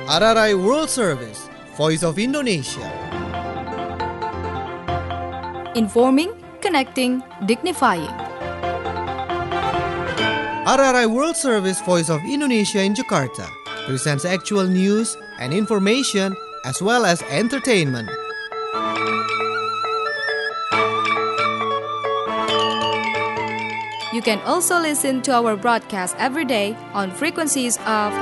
RRI World Service, Voice of Indonesia. Informing, connecting, dignifying. RRI World Service, Voice of Indonesia in Jakarta presents actual news and information as well as entertainment. You can also listen to our broadcast every day on frequencies of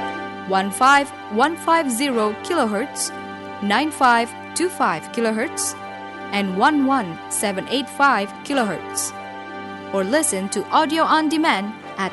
15150 kHz, 9525 kHz, and 11785 kHz. Or listen to audio on demand at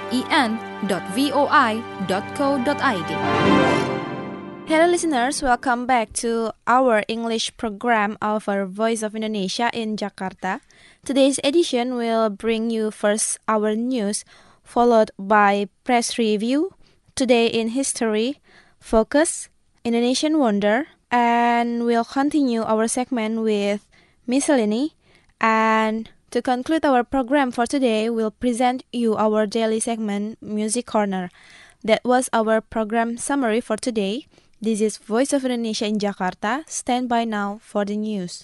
en.voi.co.id. Hello listeners, welcome back to our English program of our Voice of Indonesia in Jakarta. Today's edition will bring you first our news, followed by press review, Today in History, Focus, Indonesian Wonder, and we'll continue our segment with Miscellany. And to conclude our program for today, we'll present you our daily segment, Music Corner. That was our program summary for today. This is Voice of Indonesia in Jakarta. Stand by now for the news.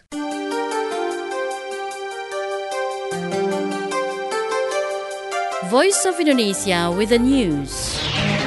Voice of Indonesia with the news.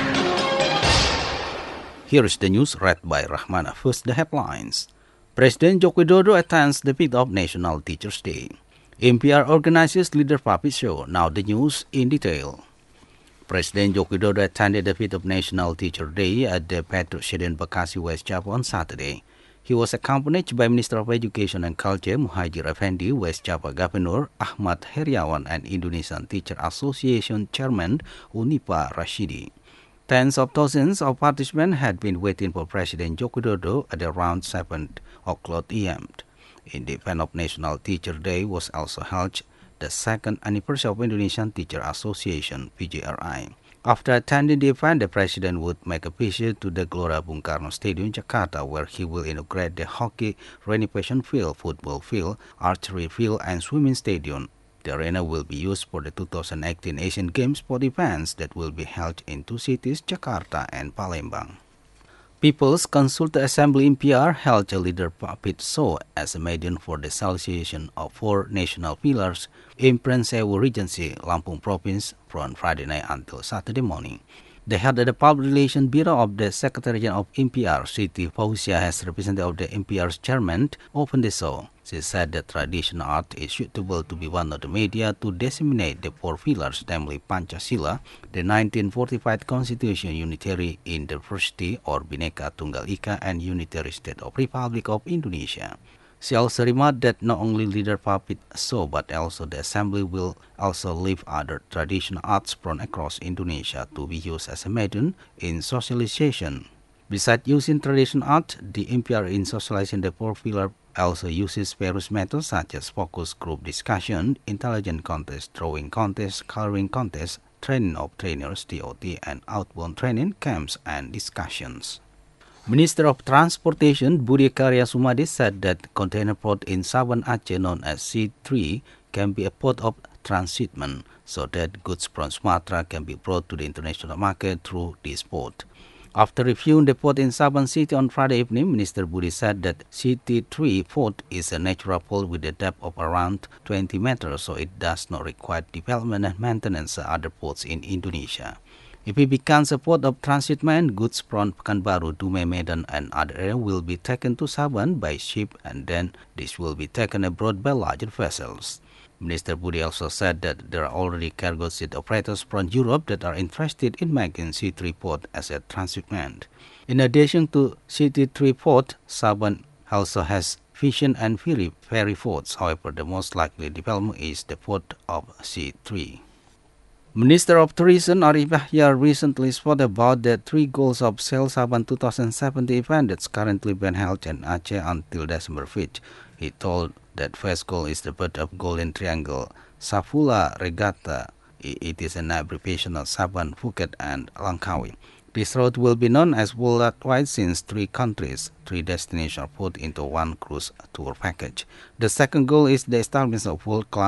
Here is the news read by Rahmana. First, the headlines. President Joko Widodo attends the 5th of National Teachers' Day. NPR organizes Leader Puppet Show. Now the news in detail. President Joko Widodo attended the 5th of National Teachers' Day at the Petrus Stadium Bekasi, West Java on Saturday. He was accompanied by Minister of Education and Culture Muhajir Effendi, West Java Governor Ahmad Heriawan, and Indonesian Teacher Association Chairman Unipa Rashidi. Tens of thousands of participants had been waiting for President Joko Widodo at around 7 o'clock a.m. In the event of National Teacher Day was also held the second anniversary of Indonesian Teacher Association, PJRI. After attending the event, the President would make a visit to the Gelora Bung Karno Stadium, Jakarta, where he will inaugurate the hockey renovation field, football field, archery field, and swimming stadium. The arena will be used for the 2018 Asian Games sport events that will be held in two cities, Jakarta and Palembang. People's Consultative Assembly NPR held a Leader Puppet Show as a medium for the salvation of 4 national pillars in Prince Sewu Regency, Lampung Province, from Friday night until Saturday morning. The head of the Public Relations Bureau of the Secretariat of NPR, Siti Fauzia, has represented of the NPR's chairman, opened the show. She said that traditional art is suitable to be one of the media to disseminate the 4 pillars, namely Pancasila, the 1945 Constitution, unitary in diversity or Bhinneka Tunggal Ika, and unitary state of Republic of Indonesia. She also remarked that not only Leader Puppet Show but also the Assembly will also leave other traditional arts from across Indonesia to be used as a medium in socialization. Besides using traditional art, the NPR in socializing the 4 pillars also uses various methods such as focus group discussion, intelligence contest, drawing contest, coloring contest, training of trainers, TOT, and outbound training camps and discussions. Minister of Transportation Budi Karya Sumadi said that container port in Saban Aceh known as C3 can be a port of transshipment so that goods from Sumatra can be brought to the international market through this port. After reviewing the port in Saban City on Friday evening, Minister Budi said that CT3 port is a natural port with a depth of around 20 meters, so it does not require development and maintenance as other ports in Indonesia. If it becomes a port of transshipment, goods from Pekanbaru, Dumai, Medan, and other areas will be taken to Saban by ship, and then this will be taken abroad by larger vessels. Minister Budi also said that there are already cargo ship operators from Europe that are interested in making C3 port as a transshipment. In addition to C3 port, Saban also has fishing and ferry ports. However, the most likely development is the port of C3. Minister of Tourism Arif Yahya recently spoke about the 3 goals of Sail Saban 2070 event that's currently been held in Aceh until December 5th. He told that first goal is the birth of Golden Triangle, Safula Regatta. It is an abbreviation of Saban, Phuket, and Langkawi. This route will be known as worldwide since 3 countries, 3 destinations are put into one cruise tour package. The second goal is the establishment of world-class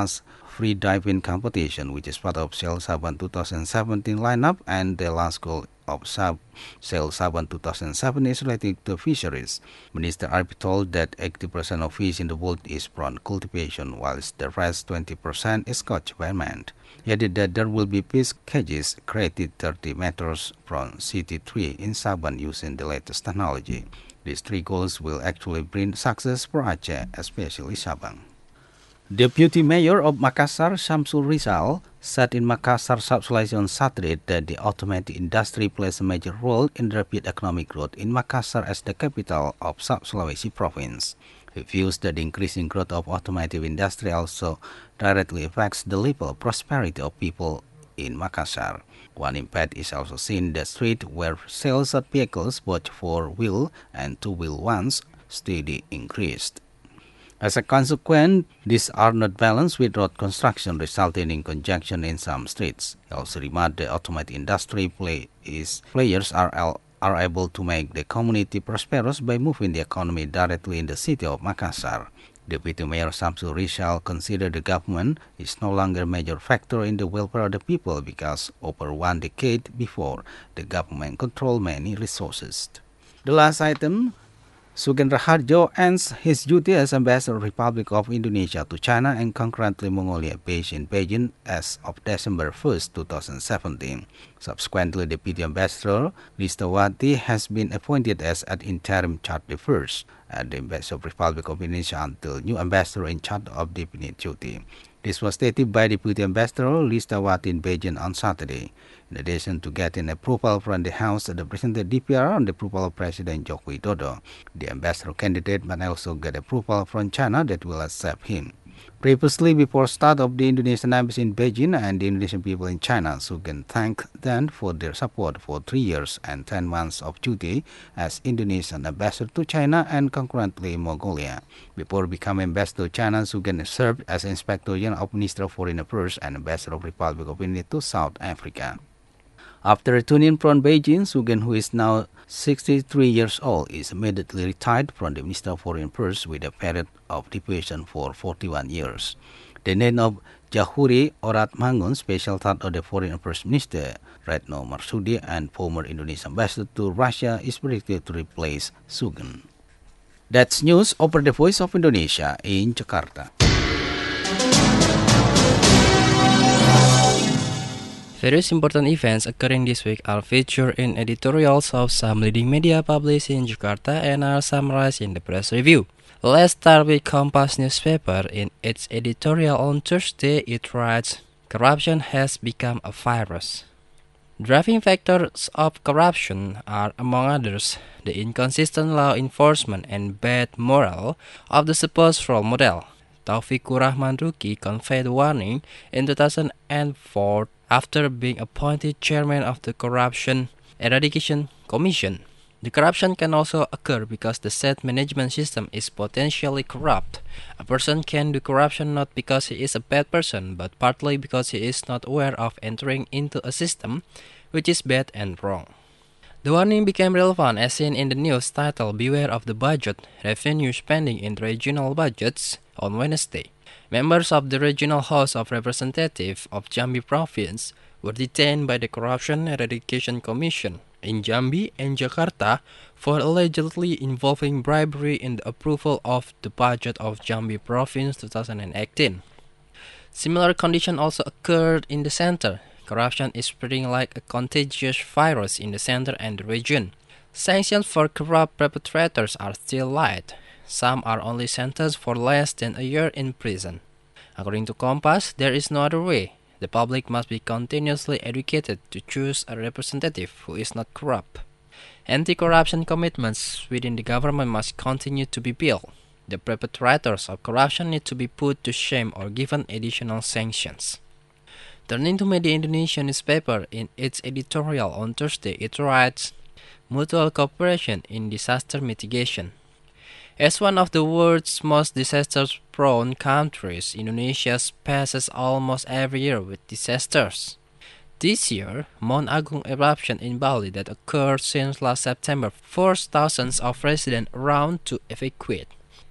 free diving competition, which is part of Sail Sabang 2017 lineup, and the last goal of Sail Sabang 2007 is related to fisheries. Minister Arbi told that 80% of fish in the world is prawn cultivation, whilst the rest 20% is caught by man. He added that there will be fish cages created 30 meters from CT3 in Sabang using the latest technology. These three goals will actually bring success for Aceh, especially Sabang. Deputy Mayor of Makassar, Syamsul Rizal, said in Makassar Sub-Sulawesi on Saturday that the automotive industry plays a major role in the rapid economic growth in Makassar as the capital of Sub-Sulawesi province. He views that the increasing growth of automotive industry also directly affects the level of prosperity of people in Makassar. One impact is also seen in the street where sales of vehicles, both four-wheel and two-wheel ones, steadily increased. As a consequence, these are not balanced with road construction, resulting in congestion in some streets. He also remarked the automotive industry players are able to make the community prosperous by moving the economy directly in the city of Makassar. Deputy Mayor Syamsul Rizal considered the government is no longer a major factor in the welfare of the people because over 1 decade before, the government controlled many resources. The last item, Sugeng Raharjo ends his duty as Ambassador of the Republic of Indonesia to China and concurrently Mongolia based in Beijing as of December 1, 2017. Subsequently, Deputy Ambassador Listawati has been appointed as ad interim charge d'affaires at the Embassy of the Republic of Indonesia until new ambassador in charge of definite duty. This was stated by Deputy Ambassador Listawati in Beijing on Saturday. In addition to getting approval from the House that presented DPR on the approval of President Joko Widodo, the ambassador candidate must also get approval from China that will accept him. Previously, before start of the Indonesian embassy in Beijing and the Indonesian people in China, Sugeng thanked them for their support for 3 years and 10 months of duty as Indonesian ambassador to China and concurrently Mongolia. Before becoming ambassador to China, Sugeng served as Inspector General of Ministry of Foreign Affairs and ambassador of the Republic of India to South Africa. After returning from Beijing, Sugeng, who is now 63 years old, is immediately retired from the Ministry of Foreign Affairs with a period of deprivation for 41 years. The name of Jahuri Oratmangun, Special Third of the Foreign Affairs Minister Retno Marsudi and former Indonesian ambassador to Russia, is predicted to replace Sugeng. That's news over the Voice of Indonesia in Jakarta. Various important events occurring this week are featured in editorials of some leading media published in Jakarta and are summarized in the press review. Let's start with Kompas newspaper. In its editorial on Thursday, it writes, "Corruption has become a virus." Driving factors of corruption are, among others, the inconsistent law enforcement and bad morale of the supposed role model. Taufikur Rahman Ruki conveyed warning in 2004 after being appointed chairman of the Corruption Eradication Commission. The corruption can also occur because the said management system is potentially corrupt. A person can do corruption not because he is a bad person, but partly because he is not aware of entering into a system which is bad and wrong. The warning became relevant as seen in the news titled "Beware of the Budget, Revenue Spending in Regional Budgets" on Wednesday. Members of the Regional House of Representatives of Jambi Province were detained by the Corruption Eradication Commission in Jambi and Jakarta for allegedly involving bribery in the approval of the budget of Jambi Province 2018. Similar condition also occurred in the center. Corruption is spreading like a contagious virus in the center and the region. Sanctions for corrupt perpetrators are still light. Some are only sentenced for less than a year in prison. According to Kompas, there is no other way. The public must be continuously educated to choose a representative who is not corrupt. Anti-corruption commitments within the government must continue to be built. The perpetrators of corruption need to be put to shame or given additional sanctions. Turning to Media Indonesia newspaper, in its editorial on Thursday, it writes, "Mutual cooperation in disaster mitigation." As one of the world's most disaster-prone countries, Indonesia passes almost every year with disasters. This year, Mount Agung eruption in Bali that occurred since last September forced thousands of residents around to evacuate.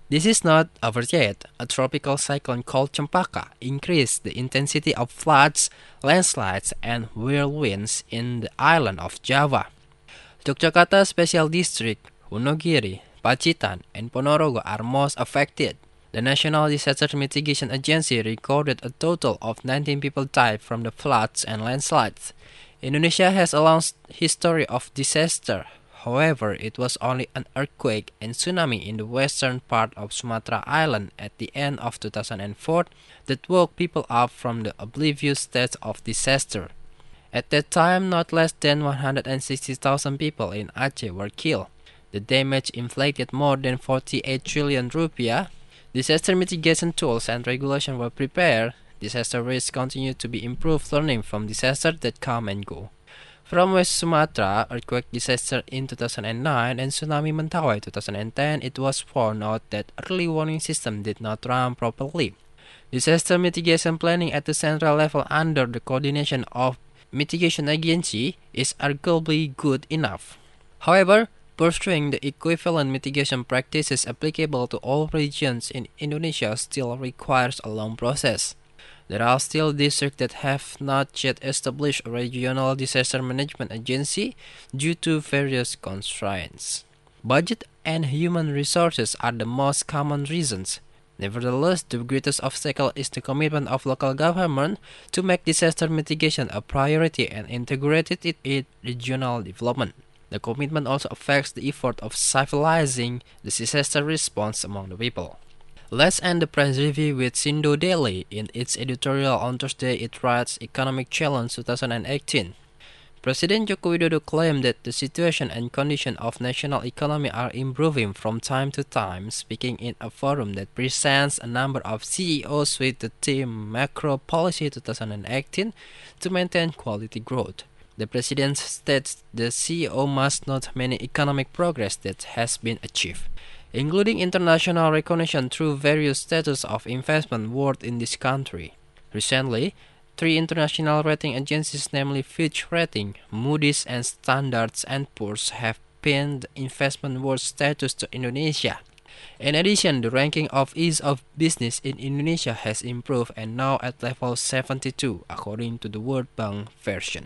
This is not over yet. A tropical cyclone called Cempaka increased the intensity of floods, landslides, and whirlwinds in the island of Java. Yogyakarta Special District, Wonogiri, Pacitan, and Ponorogo are most affected. The National Disaster Mitigation Agency recorded a total of 19 people died from the floods and landslides. Indonesia has a long history of disaster. However, it was only an earthquake and tsunami in the western part of Sumatra Island at the end of 2004 that woke people up from the oblivious state of disaster. At that time, not less than 160,000 people in Aceh were killed. The damage inflicted more than 48 trillion rupiah. Disaster mitigation tools and regulations were prepared. Disaster risk continue to be improved, learning from disasters that come and go. From West Sumatra earthquake disaster in 2009 and tsunami Mentawai 2010, it was found out that early warning system did not run properly. Disaster mitigation planning at the central level under the coordination of mitigation agency is arguably good enough. However, pursuing the equivalent mitigation practices applicable to all regions in Indonesia still requires a long process. There are still districts that have not yet established a regional disaster management agency due to various constraints. Budget and human resources are the most common reasons. Nevertheless, the greatest obstacle is the commitment of local government to make disaster mitigation a priority and integrate it in regional development. The commitment also affects the effort of civilizing the disaster response among the people. Let's end the press review with Sindo Daily. In its editorial on Thursday, it writes Economic Challenge 2018. President Joko Widodo claimed that the situation and condition of national economy are improving from time to time, speaking in a forum that presents a number of CEOs with the theme Macro Policy 2018 to maintain quality growth. The President states the CEO must note many economic progress that has been achieved, including international recognition through various status of investment world in this country. Recently, 3 international rating agencies, namely Fitch Rating, Moody's, and Standard & Poor's, have pinned the investment world status to Indonesia. In addition, the ranking of ease of business in Indonesia has improved and now at level 72, according to the World Bank version.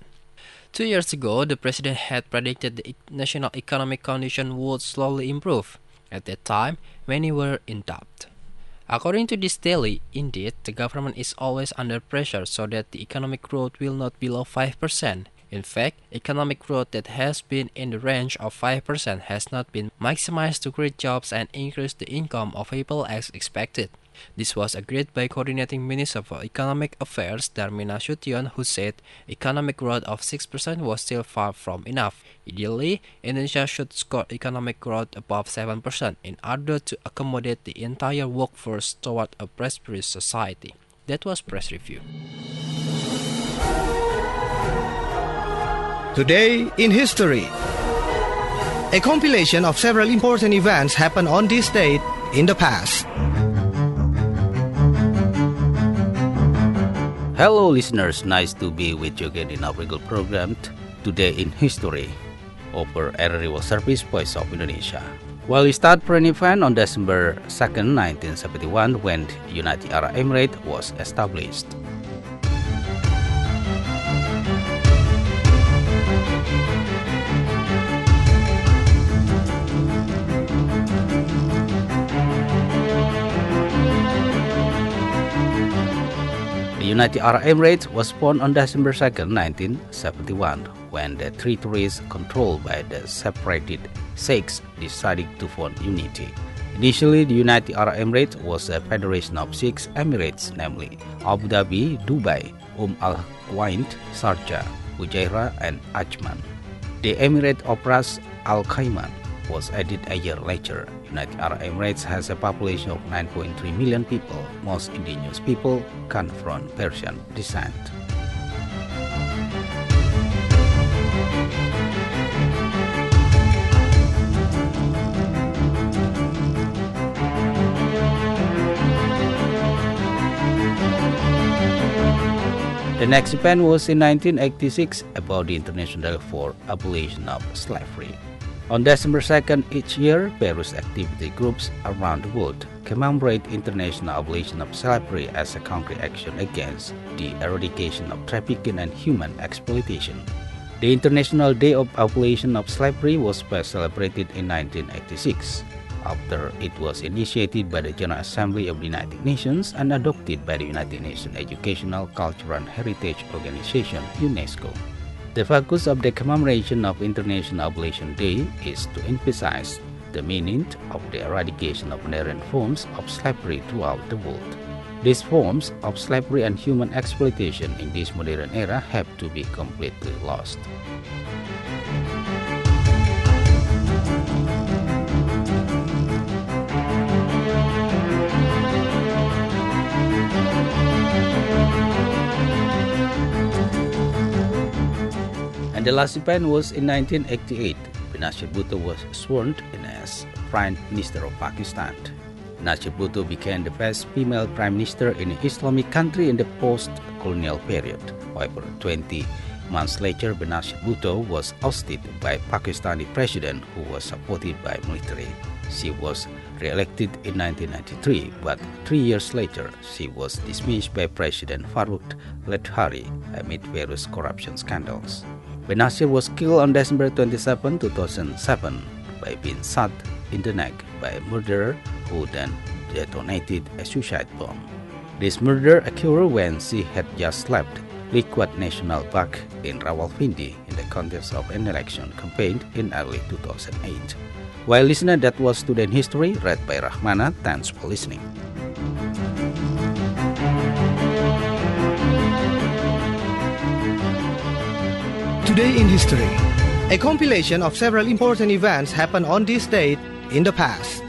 2 years ago, the President had predicted the national economic condition would slowly improve. At that time, many were in doubt. According to this daily, indeed, the government is always under pressure so that the economic growth will not be below 5%. In fact, economic growth that has been in the range of 5% has not been maximized to create jobs and increase the income of people as expected. This was agreed by Coordinating Minister for Economic Affairs Darmin Nasution, who said economic growth of 6% was still far from enough. Ideally, Indonesia should score economic growth above 7% in order to accommodate the entire workforce toward a prosperous society. That was Press Review. Today in History. A compilation of several important events happened on this date in the past. Hello listeners, nice to be with you again in our regular program Today in History over RRI Service Voice of Indonesia. Well, we start for an event on December 2nd, 1971 when United Arab Emirates was established. The United Arab Emirates was formed on December 2nd, 1971, when the territories controlled by the separated sheikhs decided to form unity. Initially, the United Arab Emirates was a federation of 6 emirates, namely Abu Dhabi, Dubai, Al-Quwain, Sharjah, Fujairah, and Ajman. The Emirate of Ras Al Khaimah was added a year later. United Arab Emirates has a population of 9.3 million people. Most indigenous people come from Persian descent. The next event was in 1986 about the International Day for Abolition of Slavery. On December 2nd each year, various activity groups around the world commemorate International Abolition of Slavery as a concrete action against the eradication of trafficking and human exploitation. The International Day of Abolition of Slavery was first celebrated in 1986, after it was initiated by the General Assembly of the United Nations and adopted by the United Nations Educational, Cultural and Heritage Organization, UNESCO. The focus of the commemoration of International Abolition Day is to emphasize the meaning of the eradication of inherent forms of slavery throughout the world. These forms of slavery and human exploitation in this modern era have to be completely lost. And the last event was in 1988. Benazir Bhutto was sworn in as Prime Minister of Pakistan. Benazir Bhutto became the first female Prime Minister in an Islamic country in the post-colonial period. However, 20 months later, Benazir Bhutto was ousted by Pakistani president who was supported by military. She was re-elected in 1993, but 3 years later, she was dismissed by President Farooq Ledhari amid various corruption scandals. Benazir was killed on December 27, 2007 by being shot in the neck by a murderer who then detonated a suicide bomb. This murder occurred when she had just left Liquid National Bank in Rawalpindi in the context of an election campaign in early 2008. Well, listener, that was Today in History, read by Rahmana. Thanks for listening. Today in History, a compilation of several important events happened on this date in the past.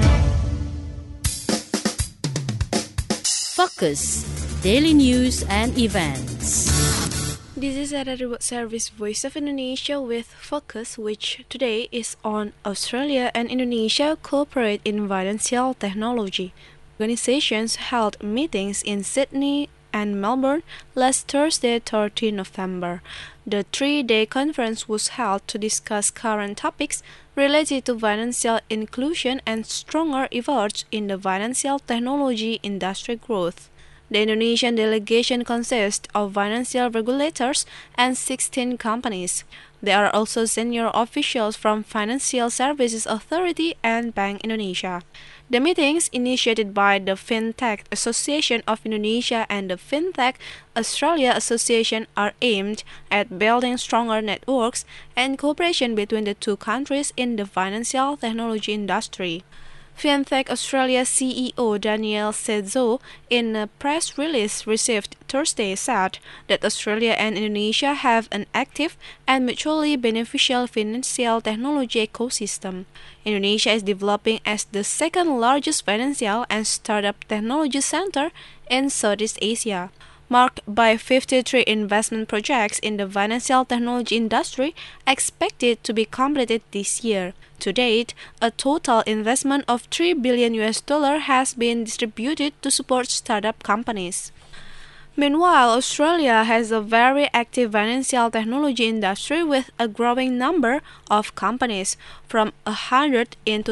Focus, daily news and events. This is a Remote Service Voice of Indonesia with Focus, which today is on Australia and Indonesia cooperate in financial technology. Organizations held meetings in Sydney and Melbourne last Thursday, 13 November. The 3-day conference was held to discuss current topics related to financial inclusion and stronger efforts in the financial technology industry growth. The Indonesian delegation consists of financial regulators and 16 companies. There are also senior officials from Financial Services Authority and Bank Indonesia. The meetings, initiated by the FinTech Association of Indonesia and the FinTech Australia Association, are aimed at building stronger networks and cooperation between the two countries in the financial technology industry. FinTech Australia CEO Daniel Sezo, in a press release received Thursday, said that Australia and Indonesia have an active and mutually beneficial financial technology ecosystem. Indonesia is developing as the second largest financial and startup technology center in Southeast Asia, marked by 53 investment projects in the financial technology industry expected to be completed this year. To date, a total investment of $3 billion has been distributed to support startup companies. Meanwhile, Australia has a very active financial technology industry with a growing number of companies, from 100 in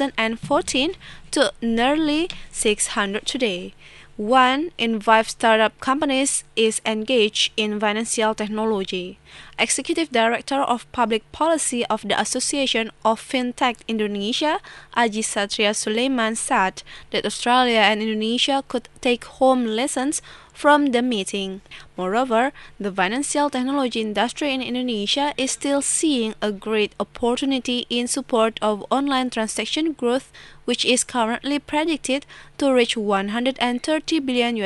2014 to nearly 600 today. 1 in 5 startup companies is engaged in financial technology. Executive Director of Public Policy of the Association of FinTech Indonesia, Aji Satria Sulaiman, said that Australia and Indonesia could take home lessons from the meeting. Moreover, the financial technology industry in Indonesia is still seeing a great opportunity in support of online transaction growth, which is currently predicted to reach $130 billion.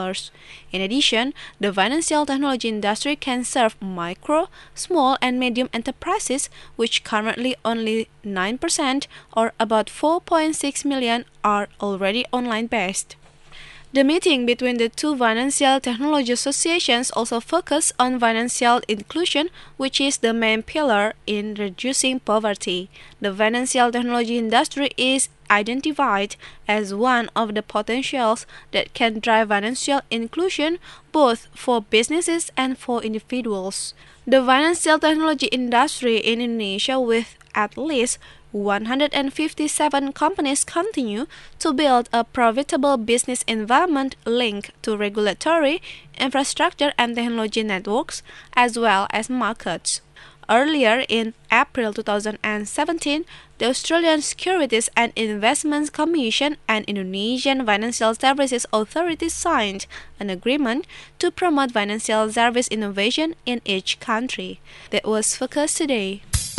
In addition, the financial technology industry can serve micro, small, and medium enterprises, which currently only 9% or about 4.6 million are already online based. The meeting between the two financial technology associations also focused on financial inclusion, which is the main pillar in reducing poverty. The financial technology industry is identified as one of the potentials that can drive financial inclusion both for businesses and for individuals. The financial technology industry in Indonesia, with at least 157 companies continue to build a profitable business environment linked to regulatory, infrastructure and technology networks, as well as markets. Earlier in April 2017, the Australian Securities and Investments Commission and Indonesian Financial Services Authority signed an agreement to promote financial service innovation in each country. That was Focus Today.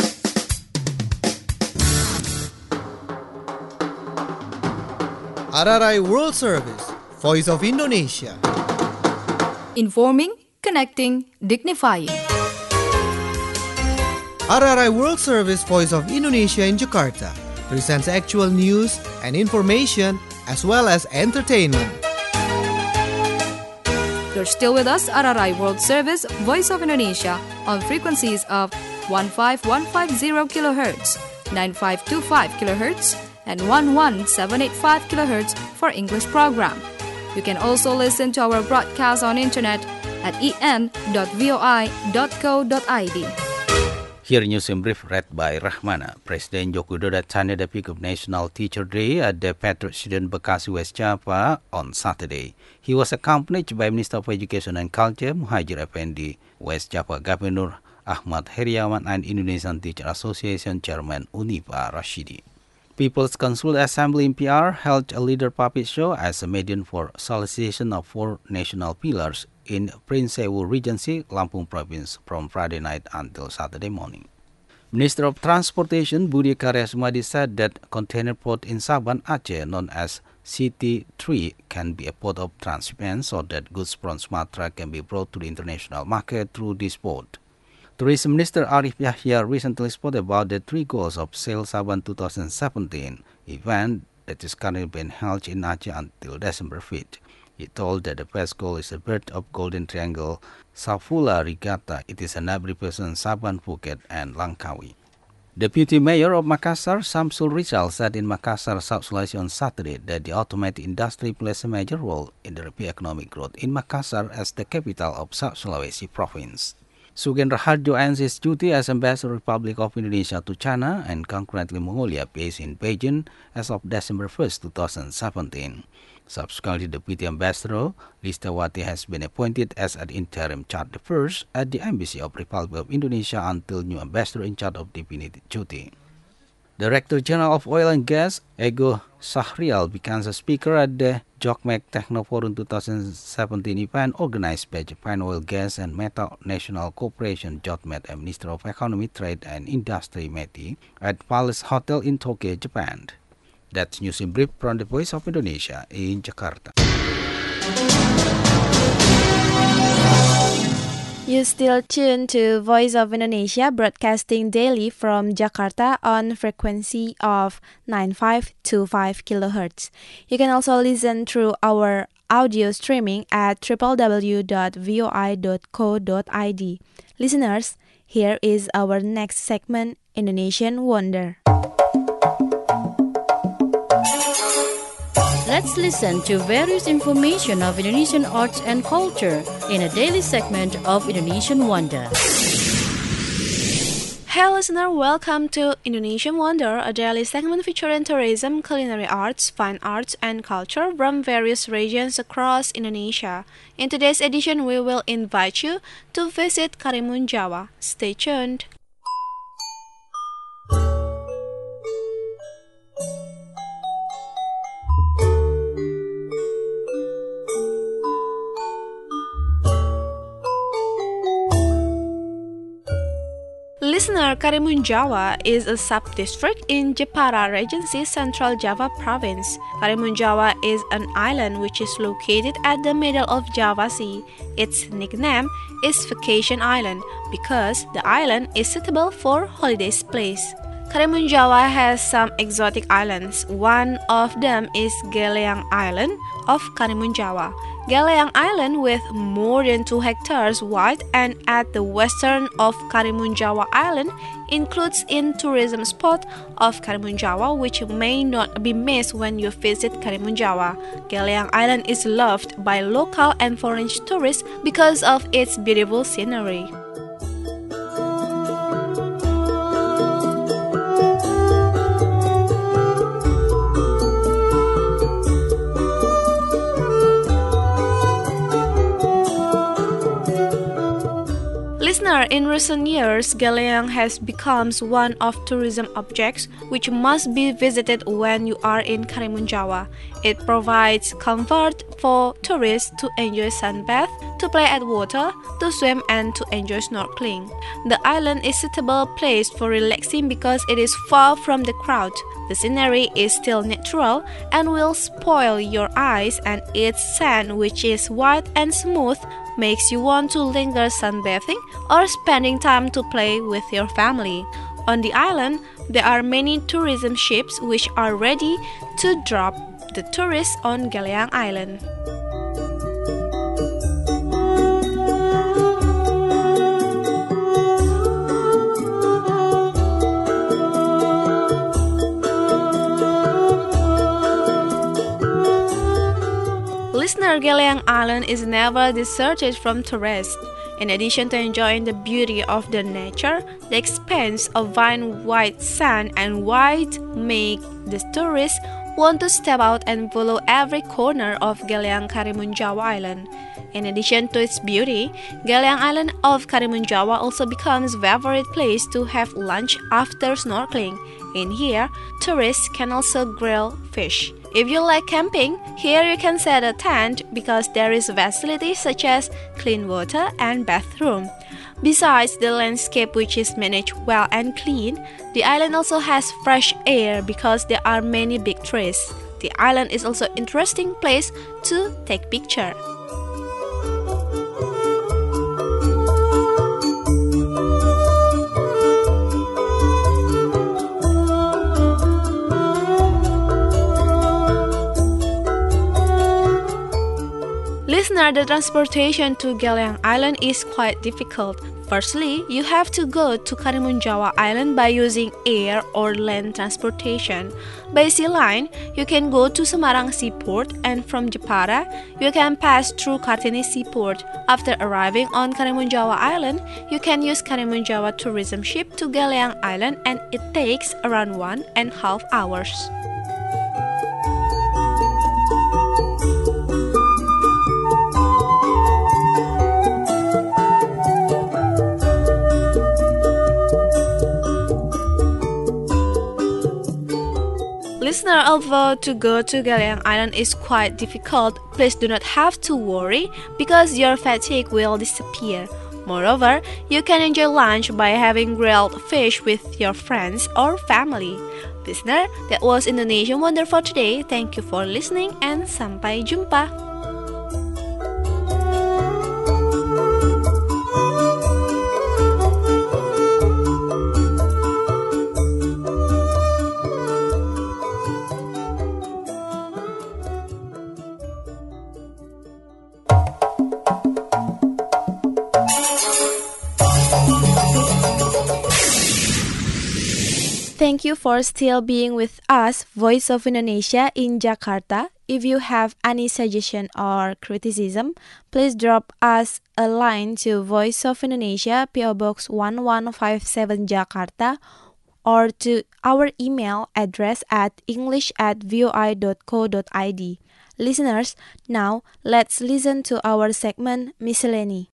RRI World Service, Voice of Indonesia. Informing, connecting, dignifying. RRI World Service Voice of Indonesia in Jakarta presents actual news and information as well as entertainment. You're still with us, RRI World Service, Voice of Indonesia, on frequencies of 15150 kHz, 9525 kHz, and 11785 kHz for English program. You can also listen to our broadcast on internet at en.voi.co.id. Here news in brief read by Rahmana. Presiden Joko Widodo attended the peak of National Teacher Day at the Patriot Student Bekasi West Java on Saturday. He was accompanied by Minister of Education and Culture Muhajir Effendi, West Java Governor Ahmad Heriawan and Indonesian Teacher Association Chairman Unifa Rashidi. People's Consultative Assembly in PR held a leader puppet show as a medium for solicitation of 4 national pillars in Prince Sewu Regency, Lampung Province from Friday night until Saturday morning. Minister of Transportation Budi Karya Sumadi said that container port in Saban, Aceh, known as CT3, can be a port of transshipment so that goods from Sumatra can be brought to the international market through this port. Tourism Minister Arif Yahya recently spoke about the 3 goals of Sail Saban 2017 event that is currently being held in Aceh until December 5th. He told that the first goal is the birth of Golden Triangle Safula Regatta. It is an represents Saban, Phuket, and Langkawi. Deputy Mayor of Makassar, Samsul Rizal, said in Makassar, South Sulawesi on Saturday that the automotive industry plays a major role in the rapid economic growth in Makassar as the capital of South Sulawesi province. Sugeng Raharjo ends his duty as Ambassador of the Republic of Indonesia to China and concurrently Mongolia, based in Beijing as of December 1, 2017. Subsequently, Deputy Ambassador Listawati has been appointed as an interim charge d'affaires at the Embassy of the Republic of Indonesia until new ambassador in charge of definitive duty. Director General of Oil and Gas, Ego Sahrial, becomes a speaker at the JOGMEC Technoforum 2017 event organized by Japan Oil, Gas and Metal National Corporation, JOGMET, and Minister of Economy, Trade and Industry, METI, at Palace Hotel in Tokyo, Japan. That's news in brief from the Voice of Indonesia in Jakarta. You still tune to Voice of Indonesia, broadcasting daily from Jakarta on frequency of 9525 kHz. You can also listen through our audio streaming at www.voi.co.id. Listeners, here is our next segment, Indonesian Wonder. Let's listen to various information of Indonesian arts and culture in a daily segment of Indonesian Wonder. Hey listener, welcome to Indonesian Wonder, a daily segment featuring tourism, culinary arts, fine arts, and culture from various regions across Indonesia. In today's edition, we will invite you to visit Karimun Jawa. Stay tuned. Listener, Karimun Jawa is a sub-district in Jepara Regency, Central Java Province. Karimun Jawa is an island which is located at the middle of Java Sea. Its nickname is Vacation Island because the island is suitable for holidays place. Karimun Jawa has some exotic islands. One of them is Galeang Island of Karimun Jawa. Galeang Island, with more than 2 hectares wide and at the western of Karimun Jawa Island, includes in tourism spot of Karimun Jawa, which may not be missed when you visit Karimun Jawa. Galeang Island is loved by local and foreign tourists because of its beautiful scenery. Listener, in recent years, Galeang has become one of tourism objects which must be visited when you are in Karimun Jawa. It provides comfort for tourists to enjoy sunbath, to play at water, to swim and to enjoy snorkeling. The island is a suitable place for relaxing because it is far from the crowd. The scenery is still natural and will spoil your eyes, and its sand, which is white and smooth, makes you want to linger sunbathing or spending time to play with your family. On the island, there are many tourism ships which are ready to drop the tourists on Galeang Island. Listener, Galeang Island is never deserted from tourists. In addition to enjoying the beauty of the nature, the expanse of fine white sand and white make the tourists want to step out and follow every corner of Galeang Karimun Jawa Island. In addition to its beauty, Galeang Island of Karimun Jawa also becomes a favorite place to have lunch after snorkeling. In here, tourists can also grill fish. If you like camping, here you can set a tent because there is facilities such as clean water and bathroom. Besides the landscape which is managed well and clean, the island also has fresh air because there are many big trees. The island is also an interesting place to take pictures. Listener, the transportation to Galeang Island is quite difficult. Firstly, you have to go to Karimun Jawa Island by using air or land transportation. By sea line, you can go to Semarang Seaport, and from Jepara, you can pass through Kartini Seaport. After arriving on Karimun Jawa Island, you can use Karimun Jawa tourism ship to Galeang Island, and it takes around 1.5 hours. Listener, although to go to Galeang Island is quite difficult, please do not have to worry because your fatigue will disappear. Moreover, you can enjoy lunch by having grilled fish with your friends or family. Listener, that was Indonesian Wonder for today. Thank you for listening and sampai jumpa. Thank you for still being with us, Voice of Indonesia in Jakarta. If you have any suggestion or criticism, please drop us a line to Voice of Indonesia, PO Box 1157 Jakarta, or to our email address at english@voi.co.id. Listeners, now let's listen to our segment Miscellany.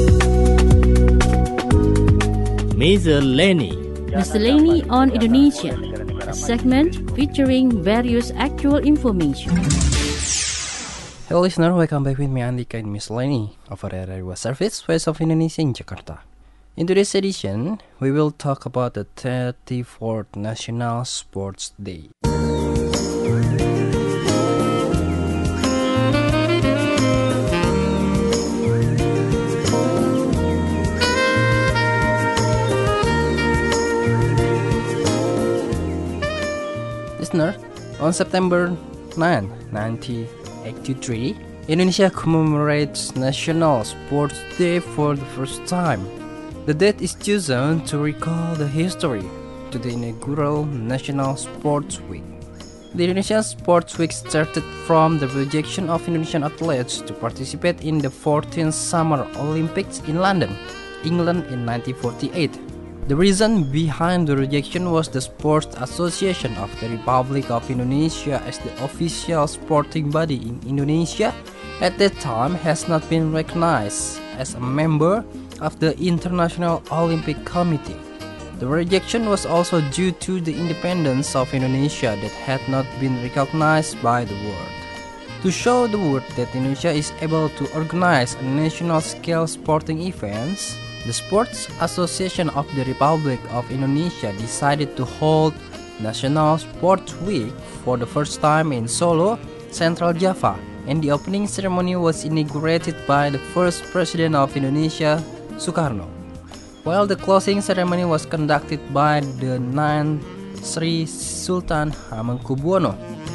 Miscellany on Indonesia, a segment featuring various actual information. Hello listener, welcome back with me Andika in Miscellany of Area Service, Voice of Indonesia in Jakarta. In today's edition, we will talk about the 34th National Sports Day. On September 9, 1983, Indonesia commemorates National Sports Day for the first time. The date is chosen to recall the history to the inaugural National Sports Week. The Indonesian Sports Week started from the rejection of Indonesian athletes to participate in the 14th Summer Olympics in London, England in 1948. The reason behind the rejection was the Sports Association of the Republic of Indonesia as the official sporting body in Indonesia at that time has not been recognized as a member of the International Olympic Committee. The rejection was also due to the independence of Indonesia that had not been recognized by the world. To show the world that Indonesia is able to organize national-scale sporting events, the Sports Association of the Republic of Indonesia decided to hold National Sports Week for the first time in Solo, Central Java, and the opening ceremony was inaugurated by the first President of Indonesia, Sukarno, while the closing ceremony was conducted by the 9th Sri Sultan Hamengkubuwono.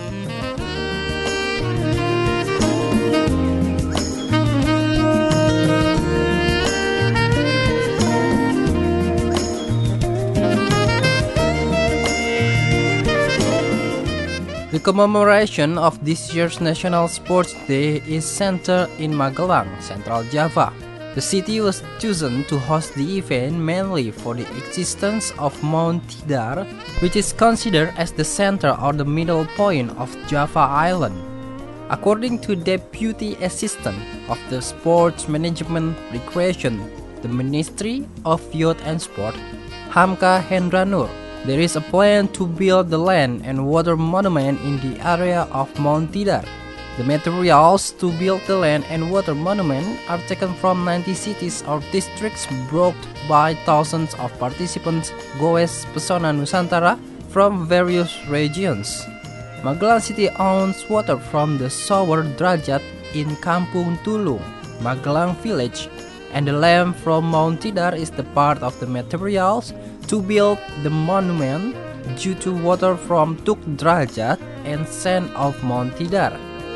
The commemoration of this year's National Sports Day is centered in Magelang, Central Java. The city was chosen to host the event mainly for the existence of Mount Tidar, which is considered as the center or the middle point of Java Island. According to Deputy Assistant of the Sports Management Recreation, the Ministry of Youth and Sport, Hamka Hendranur, there is a plan to build the land and water monument in the area of Mount Tidar. The materials to build the land and water monument are taken from 90 cities or districts brought by thousands of participants Goes Pesona Nusantara from various regions. Magelang City owns water from the Shower Drajat in Kampung Tulung, Magelang Village, and the land from Mount Tidar is the part of the materials to build the monument due to water from Tuk Drajat and sand of Mount Tidar.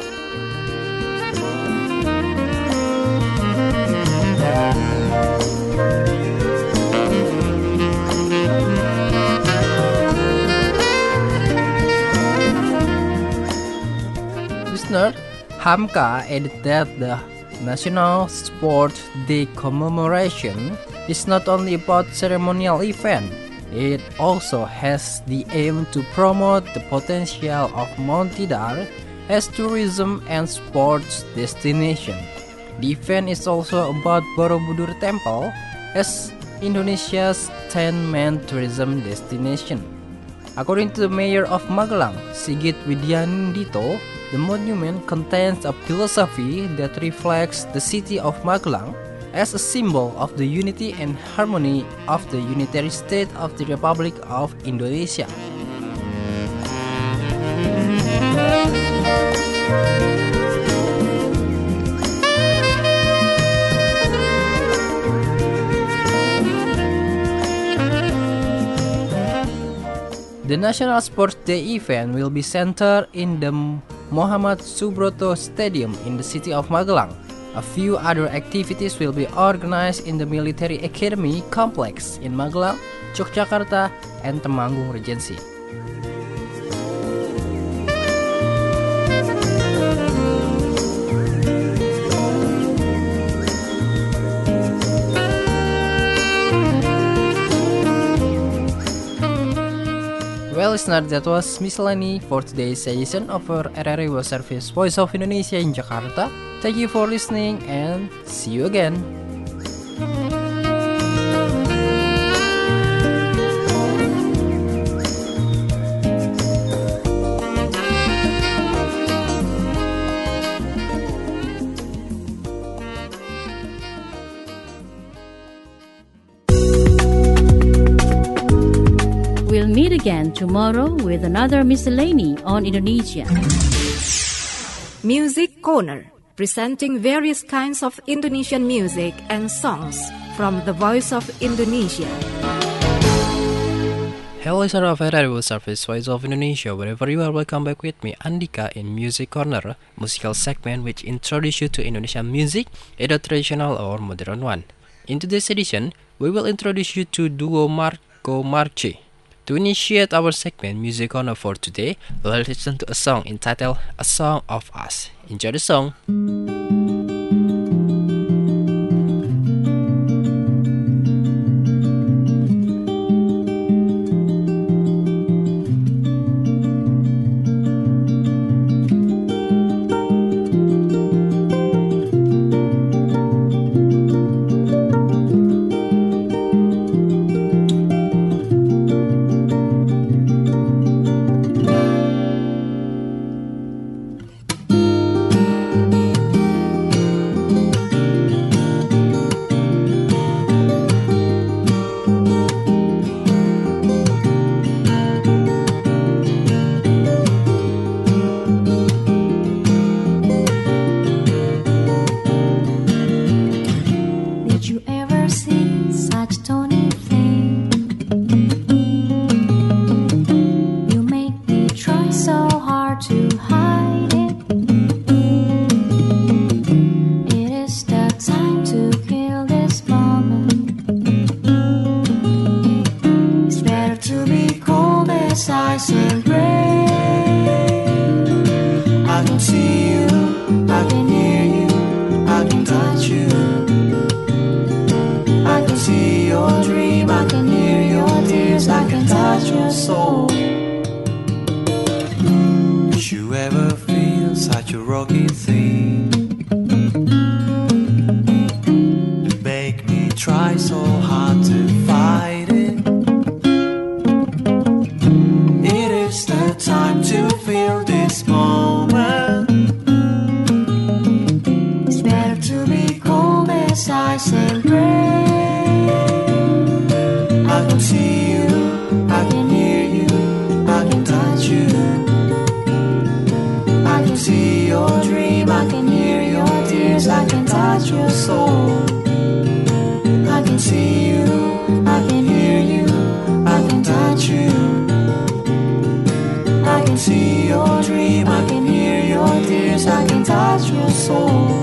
Listener, Hamka added that the National Sports Day commemoration is not only about ceremonial event, it also has the aim to promote the potential of Mount Tidar as tourism and sports destination. The event is also about Borobudur Temple as Indonesia's 10th main tourism destination. According to the mayor of Magelang, Sigit Widyanindito, the monument contains a philosophy that reflects the city of Magelang as a symbol of the unity and harmony of the unitary state of the Republic of Indonesia. The National Sports Day event will be centered in the Muhammad Subroto Stadium in the city of Magelang. A few other activities will be organized in the Military Academy Complex in Magelang, Yogyakarta, and Temanggung Regency. Well, listener, that was miscellany for today's edition of our RRI World Service Voice of Indonesia in Jakarta. Thank you for listening and see you again. We'll meet again tomorrow with another miscellany on Indonesia. Music Corner, presenting various kinds of Indonesian music and songs from the Voice of Indonesia. Hello listener of RRI World Service Voice of Indonesia, wherever you are, welcome back with me Andika in Music Corner, musical segment which introduce you to Indonesian music, either traditional or modern one. In today's edition, we will introduce you to duo Marco Marci. To initiate our segment Music Corner for today, let's listen to a song entitled A Song of Us. Enjoy the song. try so hard to fight it. It is the time to feel this moment. It's better to be calm as ice and rain. I can see you, I can hear you, I can touch you. I can see your dream, I can hear your tears, I can touch your soul. I can see you, I can hear you, I can touch you. I can see your dream, I can hear your tears, I can touch your soul.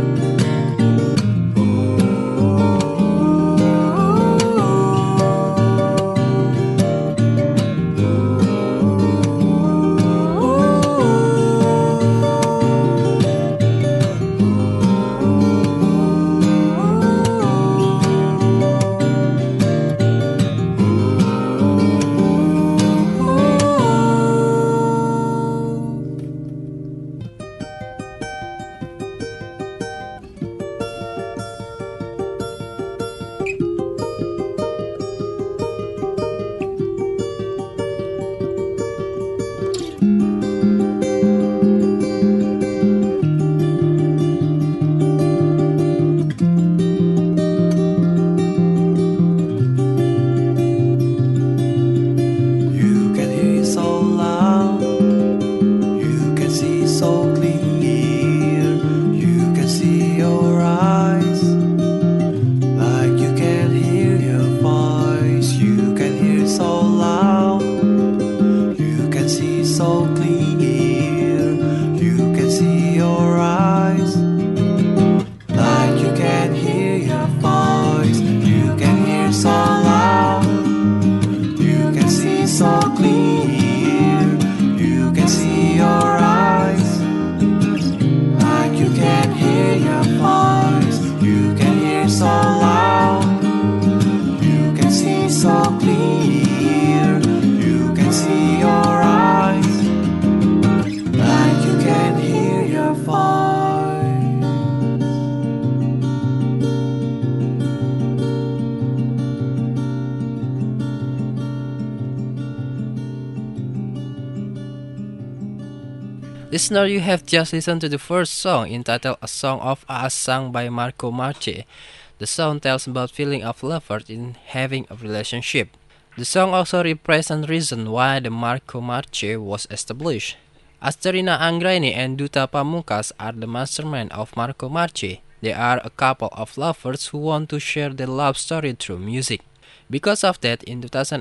Listener, you have just listened to the first song entitled A Song of Us, sung by Marco Marche. The song tells about feeling of lovers in having a relationship. The song also represents the reason why the Marco Marche was established. Asterina Anggraini and Duta Pamungkas are the mastermind of Marco Marche. They are a couple of lovers who want to share their love story through music. Because of that, in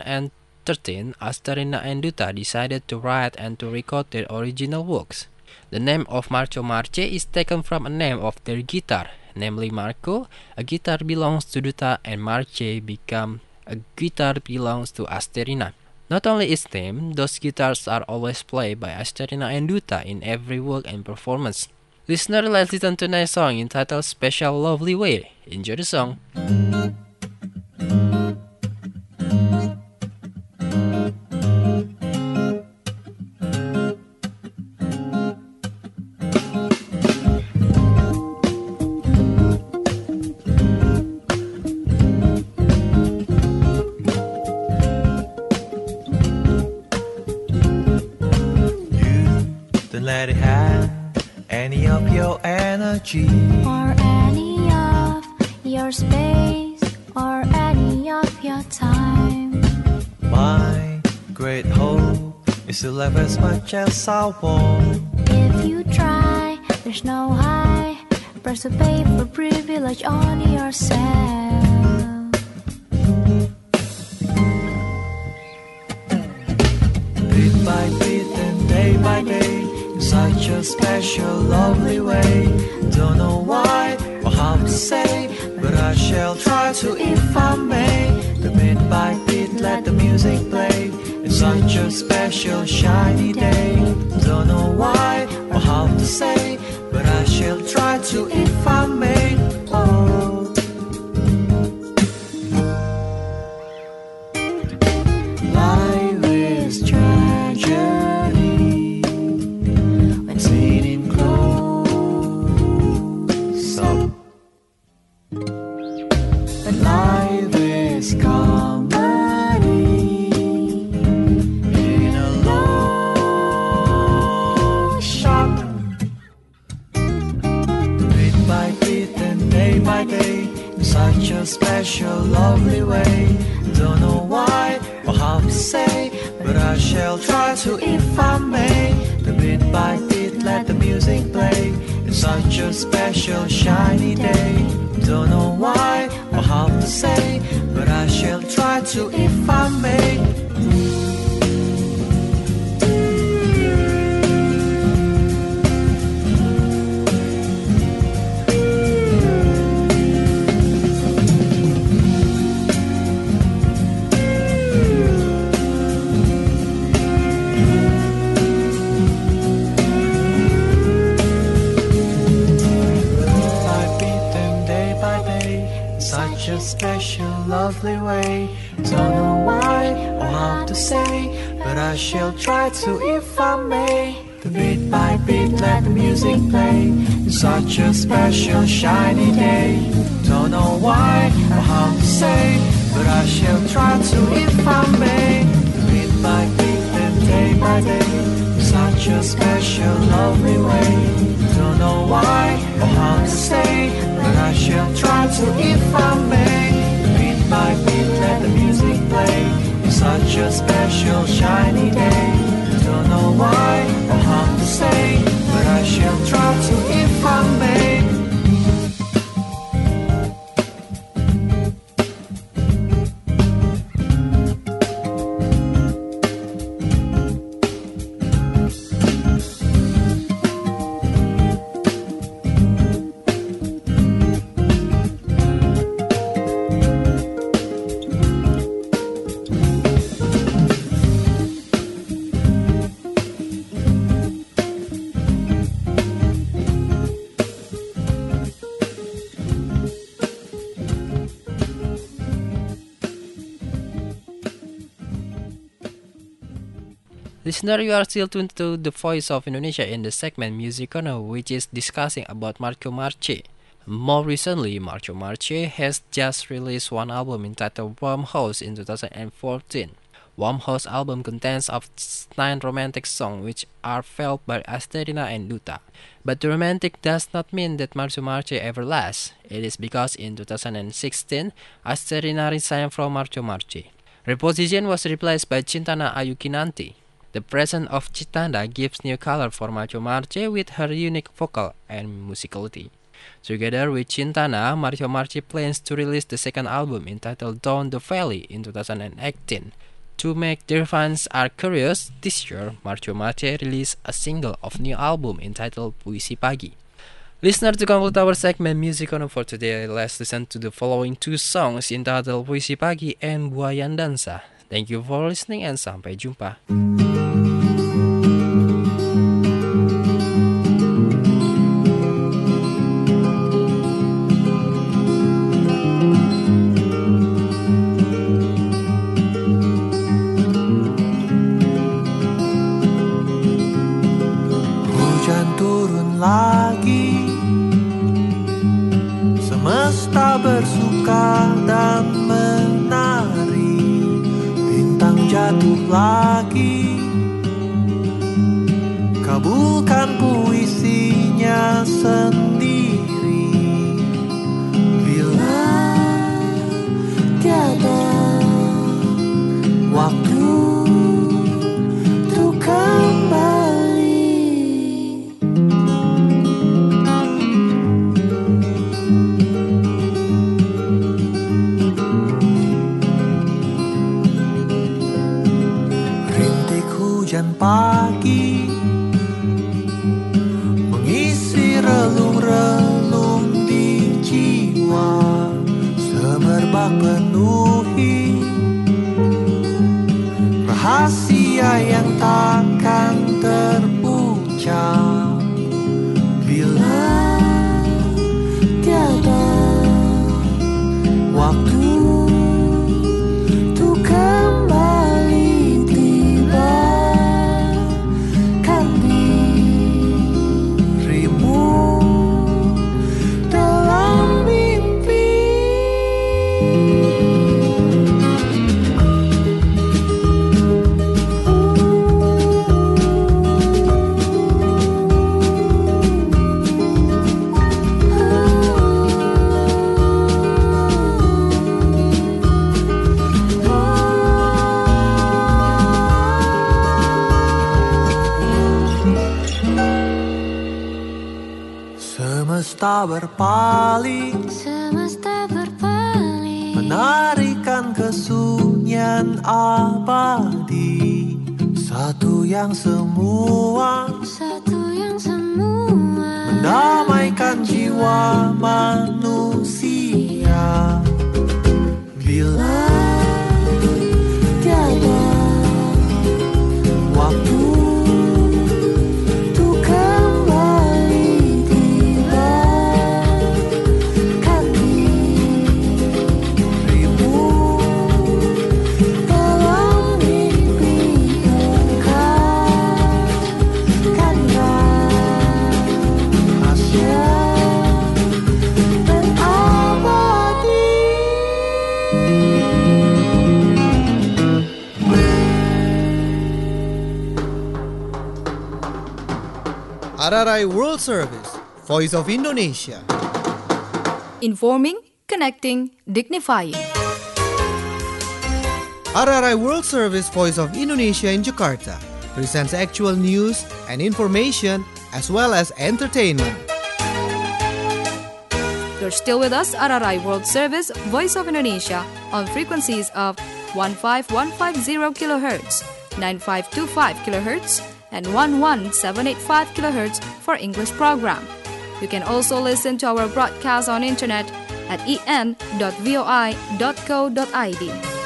2013, Asterina and Duta decided to write and to record their original works. The name of Marco Marche is taken from a name of their guitar, namely Marco. A guitar belongs to Duta, and Marche become a guitar belongs to Asterina. Not only its name, those guitars are always played by Asterina and Duta in every work and performance. Listener, let's listen to a nice song entitled Special Lovely Way. Enjoy the song. Let it have any of your energy or any of your space or any of your time. My great hope is to love as much as I want. If you try, there's no high price to pay for privilege on yourself. Bit by bit and day by day, such a special, lovely way. Don't know why or how to say, but I shall try to if I may. The bit by bit, let the music play. It's such a special, shiny day. Don't know why or how to say, but I shall try to if I may. Oh. Life is tragedy when seen close up, but life such a special, lovely way. Don't know why or how to say, but I shall try to if I may. The bit by bit, let the music play. It's such a special, shiny day. Don't know why or how to say, but I shall try to if I may. Special, lovely way. Don't know why or how to say, but I shall try to if I may. The bit by bit, let the music play. It's such a special, shiny day. Don't know why or how to say, but I shall try to if I may. The bit by bit and day by day. It's such a special, lovely way. Don't know why or how to say, but I shall try to if I may. By beat, let the music play. It's such a special, shiny day. Don't know why or how to say, but I shall try to if I may. Listener, you are still tuned to the Voice of Indonesia in the segment Music Corner, which is discussing about Marco Marche. More recently, Marco Marche has just released one album entitled Warm House in 2014. Warm House album contains of 9 romantic songs which are felt by Asterina and Duta. But the romantic does not mean that Marco Marche ever lasts. It is because in 2016, Asterina resigned from Marco Marche. Reposition was replaced by Cintana Ayu Kinanti. The presence of Cintana gives new color for Marco Marche with her unique vocal and musicality. Together with Cintana, Marco Marche plans to release the second album entitled Down the Valley in 2018. To make their fans are curious, this year Marco Marche released a single of new album entitled Puisi Pagi. Listener, to conclude our segment Music Corner for today, let's listen to the following 2 songs entitled Puisi Pagi and Buayan Dansa. Thank you for listening and sampai jumpa. Hujan turun lagi, semesta bersuka dan menari. Bintang jatuh lagi, kabulkan puisinya sendiri. Bila tiada waktu untuk kembali, hujan pagi mengisi relung-relung di jiwa, semerbak penuhi rahasia yang takkan terucap. Bila tiada waktu untuk kembali tiba, Semesta berpaling, semesta berpaling, menarikan kesunyian abadi. Satu yang semua, satu yang semua, mendamaikan jiwa manusia. Bila tiada waktu untuk kembali tiba, kami berimu dalam mimpi dekat, kan rahasia dan abadi. RRI World Service, Voice of Indonesia. Informing, connecting, dignifying. RRI World Service, Voice of Indonesia in Jakarta presents actual news and information as well as entertainment. You're still with us, RRI World Service, Voice of Indonesia, on frequencies of 15150 kHz, 9525 kHz, and 11785 kHz for English program. You can also listen to our broadcast on internet at en.voi.co.id.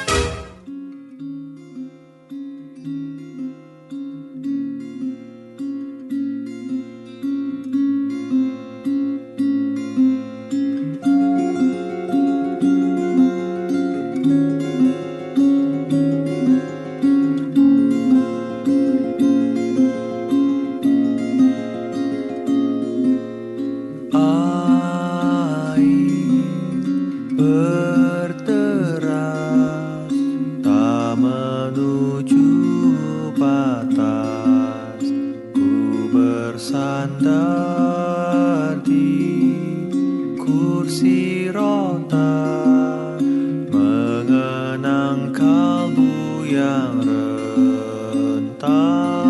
Berteras tak menuju batas, ku bersandar di kursi roda, mengenang kalbu yang rentang.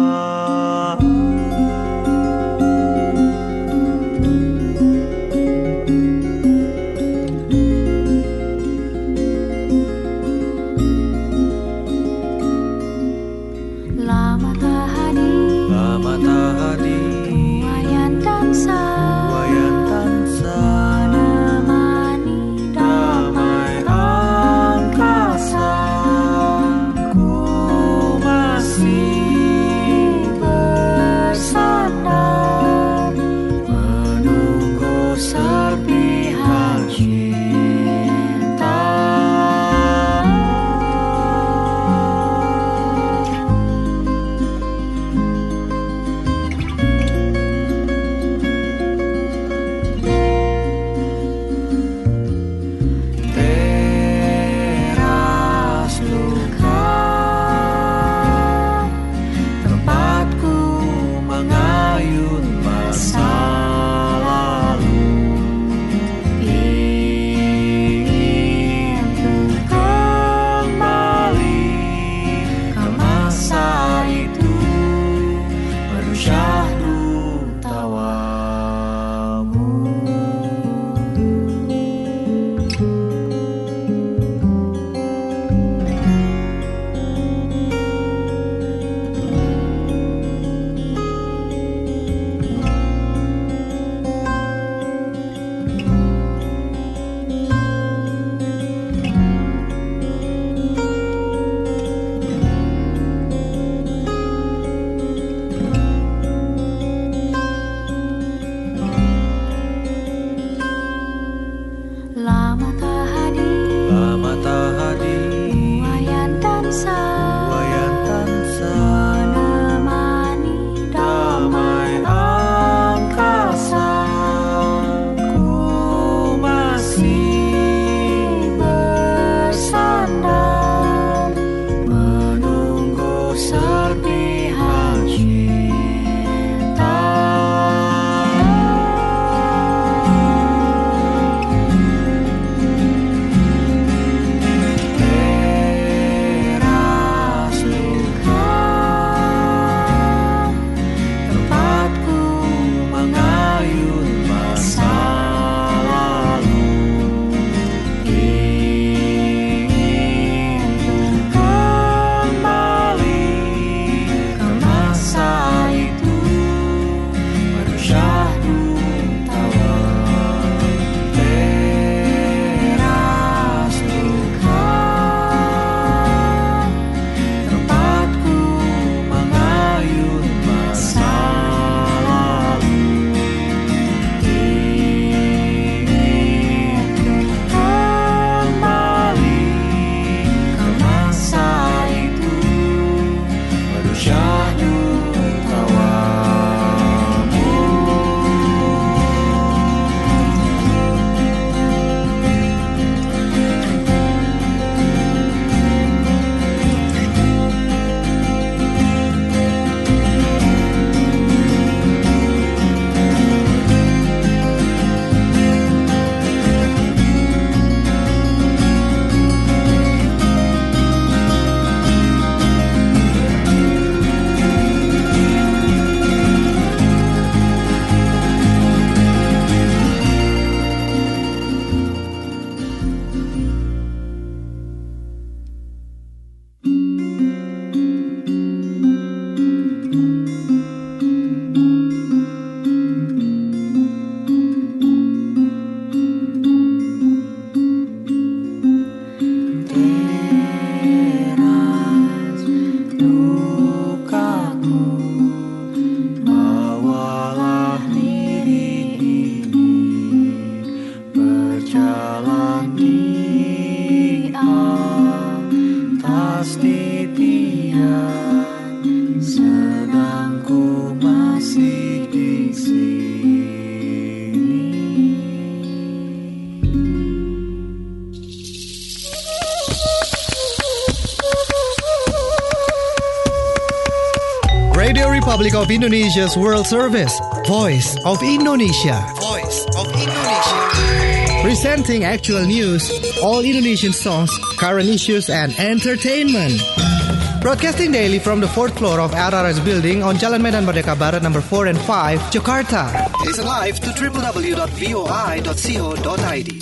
Republic of Indonesia's World Service, Voice of Indonesia. Voice of Indonesia. Presenting actual news, all Indonesian songs, current issues, and entertainment. Broadcasting daily from the 4th floor of RRS building on Jalan Medan Merdeka Barat number 4 and 5, Jakarta. Listen live to www.voi.co.id.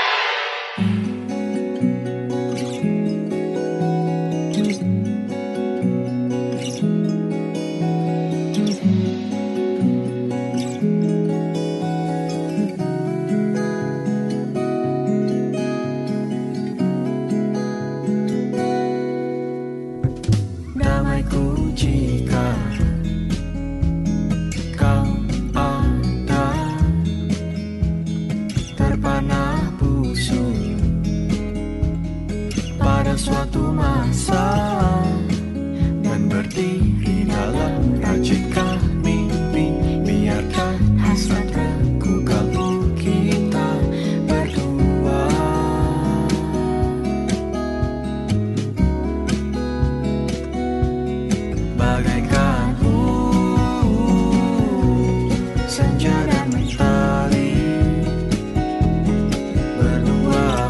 Suatu masa dan berdiri dalam racikan mimpi, biarkan hasrat rengkuh kalbu kita berdua. Bagaikan senja dan mentari berdua.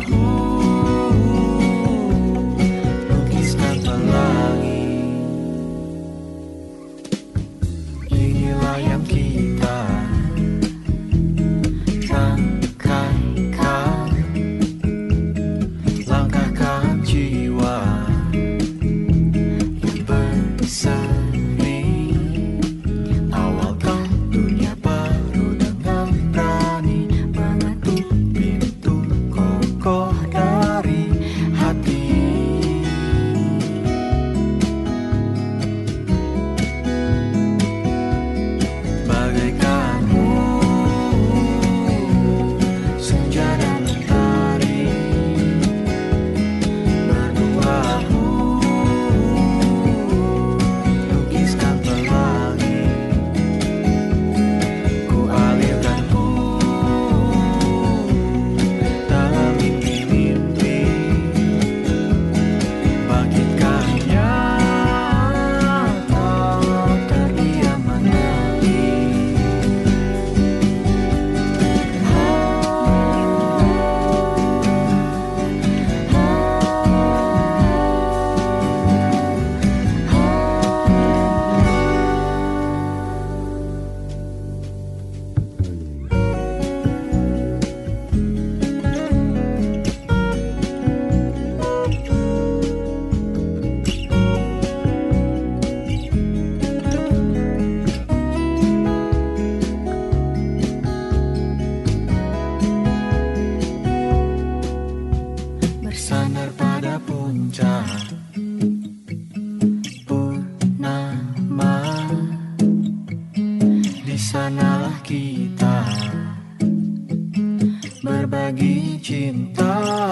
Berbagi cinta,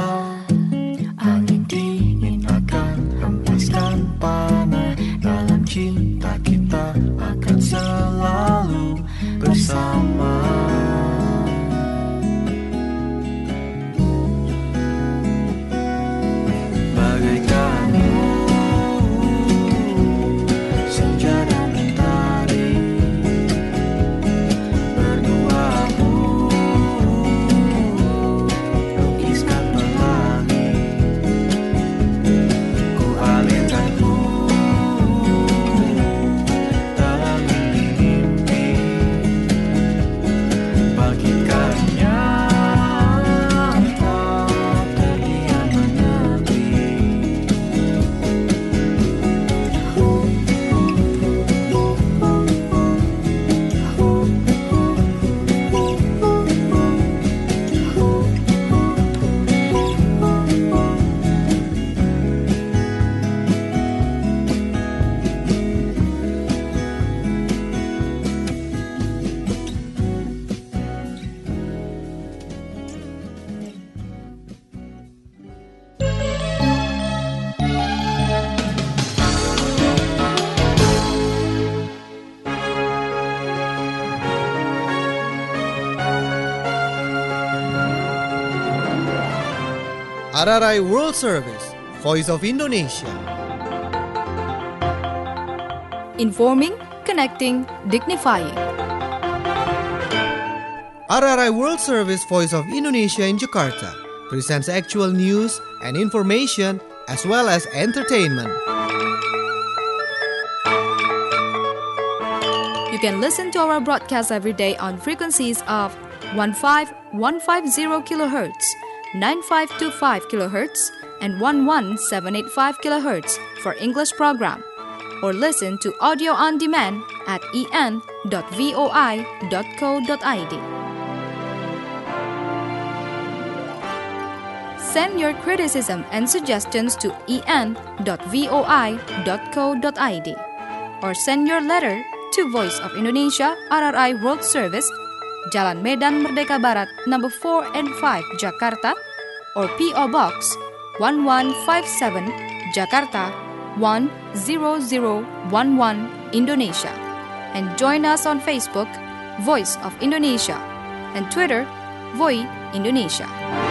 angin dingin akan hempaskan panah. Dalam cinta kita akan selalu bersama. Bagaikan senja dan mentari berdua. RRI World Service, Voice of Indonesia. Informing, connecting, dignifying. RRI World Service Voice of Indonesia in Jakarta presents actual news and information as well as entertainment. You can listen to our broadcast every day on frequencies of 15150 kHz, 9525 kHz, and 11785 kHz for English program, or listen to audio on demand at en.voi.co.id. Send your criticism and suggestions to en.voi.co.id or send your letter to Voice of Indonesia RRI World Service, Jalan Medan Merdeka Barat, number 4 and 5, Jakarta, or P.O. Box 1157, Jakarta 10011, Indonesia. And join us on Facebook, Voice of Indonesia, and Twitter, Voi Indonesia.